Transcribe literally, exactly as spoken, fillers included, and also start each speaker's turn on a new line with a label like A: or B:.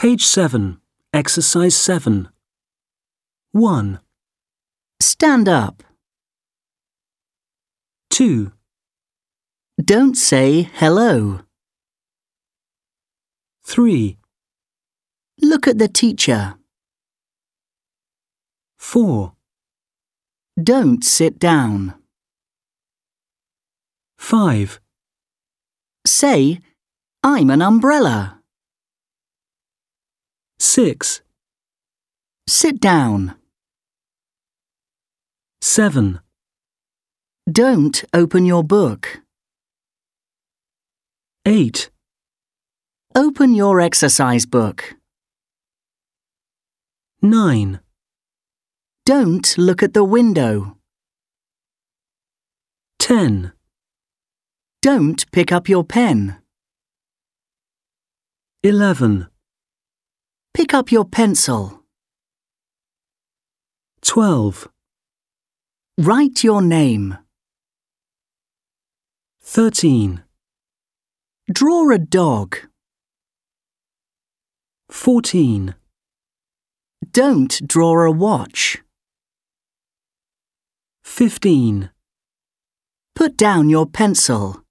A: Page seven. Exercise seven. one,
B: Stand up.
A: two,
B: Don't say hello.
A: three,
B: Look at the teacher.
A: four,
B: Don't sit down.
A: five,
B: Say, I'm an umbrella.
A: six,
B: Sit down.
A: seven,
B: Don't open your book.
A: eight,
B: Open your exercise book.
A: nine,
B: Don't look at the window.
A: ten,
B: Don't pick up your pen.
A: eleven,
B: Pick up your pencil.
A: twelve,
B: Write your name.
A: thirteen,
B: Draw a dog.
A: fourteen,
B: Don't draw a watch.
A: fifteen.
B: Put down your pencil.